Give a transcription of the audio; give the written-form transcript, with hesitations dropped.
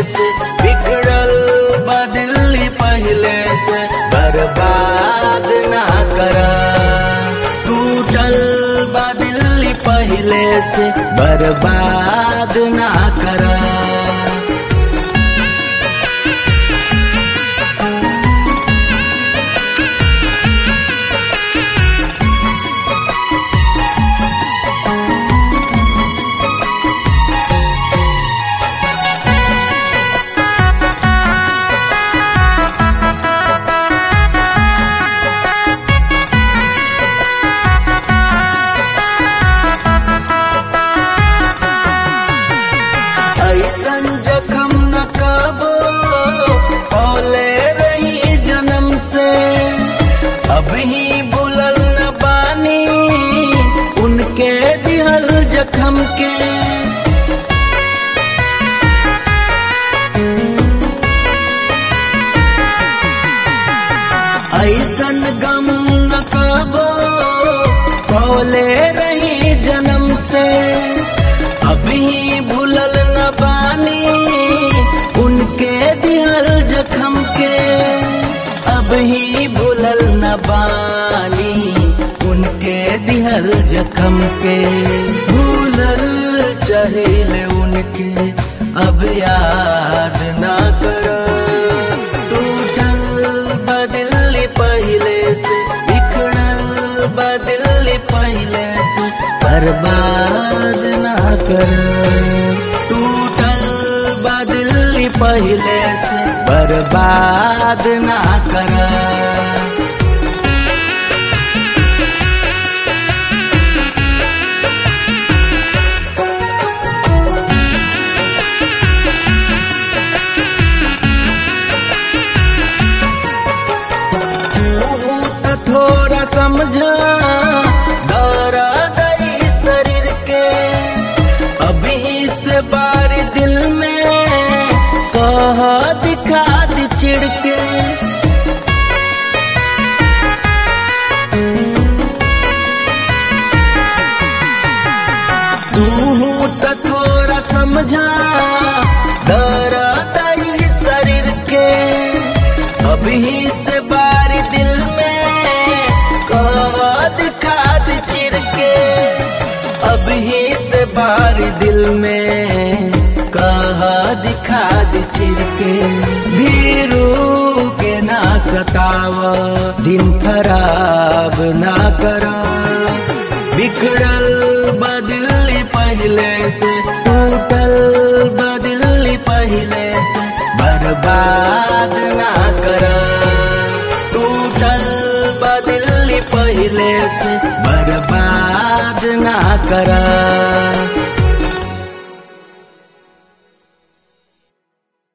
से, बिगड़ल बदली पहले से, बर्बाद ना करा। टूटल बदली पहले से, बर्बाद ना करा। ऐसन जखम न कबो पौले रही जन्म से, अब ही भूलल न बानी उनके दिहल जखम के। ऐसन गम न कबो पौले रही जन्म से, अब ही भूलल न बानी उनके दिहल जखम के। अब ही भूलल न बानी उनके दिहल जखम के। भूलल चाहिए उनके अब याद ना करो। टूटल बदली पहले से, बिखड़ल बदली पहले से, बर्बाद ना कर। टूटल बदली पहले से, बर्बाद ना कर। थोड़ा समझा दर्द शरीर के, अभी से बार दिल में कह दिखा दी चिढ़ के। तू तो थोड़ा समझा दर्द शरीर के, अभी से बार दिल में दिखा दी चिर के। अभी से बार दिल में कहा दिखा दी चिर के। धीरू के ना सताव, दिन खराब ना करो। बिखड़ल बदली पहले से, टूटल बदली पहले से, बर्बाद ना करो। टूटल बदली पहले से, बर्बाद ना करा।